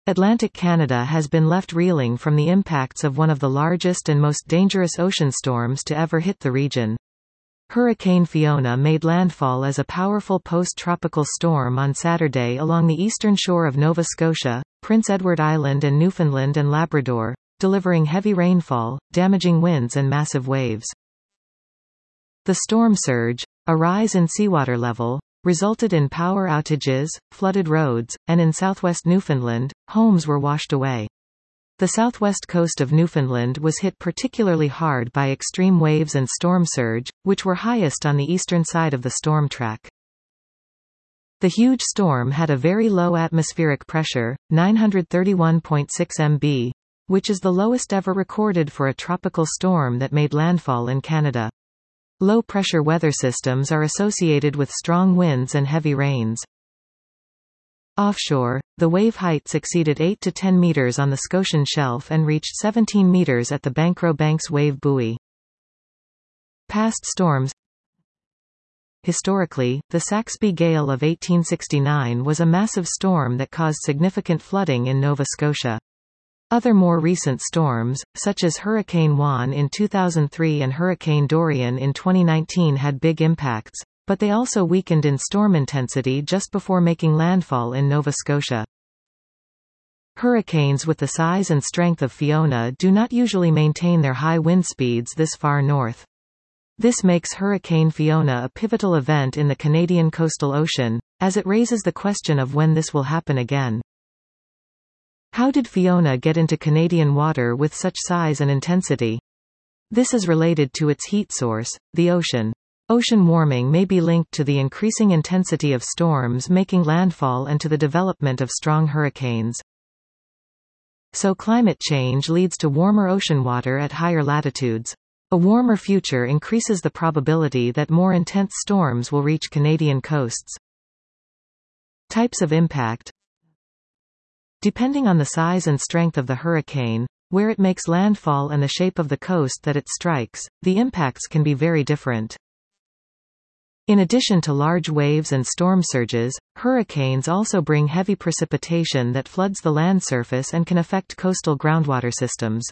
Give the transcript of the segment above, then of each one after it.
Atlantic Canada has been left reeling from the impacts of one of the largest and most dangerous ocean storms to ever hit the region. Hurricane Fiona made landfall as a powerful post-tropical storm on Saturday along the eastern shore of Nova Scotia, Prince Edward Island and Newfoundland and Labrador, delivering heavy rainfall, damaging winds and massive waves. The storm surge, a rise in seawater level, resulted in power outages, flooded roads, and in southwest Newfoundland, homes were washed away. The southwest coast of Newfoundland was hit particularly hard by extreme waves and storm surge, which were highest on the eastern side of the storm track. The huge storm had a very low atmospheric pressure, 931.6 MB, which is the lowest ever recorded for a tropical storm that made landfall in Canada. Low-pressure weather systems are associated with strong winds and heavy rains. Offshore, the wave heights exceeded 8 to 10 meters on the Scotian Shelf and reached 17 meters at the Bankro Banks wave buoy. Past storms. Historically, the Saxby Gale of 1869 was a massive storm that caused significant flooding in Nova Scotia. Other more recent storms, such as Hurricane Juan in 2003 and Hurricane Dorian in 2019 had big impacts, but they also weakened in storm intensity just before making landfall in Nova Scotia. Hurricanes with the size and strength of Fiona do not usually maintain their high wind speeds this far north. This makes Hurricane Fiona a pivotal event in the Canadian coastal ocean, as it raises the question of when this will happen again. How did Fiona get into Canadian water with such size and intensity? This is related to its heat source, the ocean. Ocean warming may be linked to the increasing intensity of storms making landfall and to the development of strong hurricanes. So climate change leads to warmer ocean water at higher latitudes. A warmer future increases the probability that more intense storms will reach Canadian coasts. Types of impact. Depending on the size and strength of the hurricane, where it makes landfall and the shape of the coast that it strikes, the impacts can be very different. In addition to large waves and storm surges, hurricanes also bring heavy precipitation that floods the land surface and can affect coastal groundwater systems.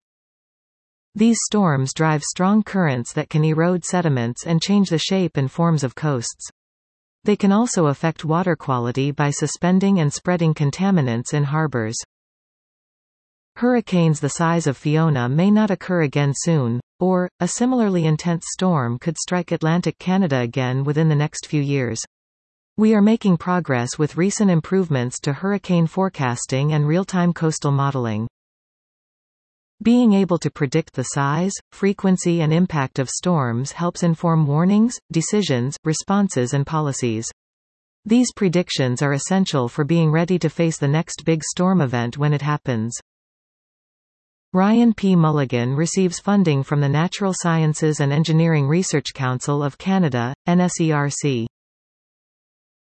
These storms drive strong currents that can erode sediments and change the shape and forms of coasts. They can also affect water quality by suspending and spreading contaminants in harbors. Hurricanes the size of Fiona may not occur again soon, or, a similarly intense storm could strike Atlantic Canada again within the next few years. We are making progress with recent improvements to hurricane forecasting and real-time coastal modeling. Being able to predict the size, frequency and impact of storms helps inform warnings, decisions, responses and policies. These predictions are essential for being ready to face the next big storm event when it happens. Ryan P. Mulligan receives funding from the Natural Sciences and Engineering Research Council of Canada, NSERC.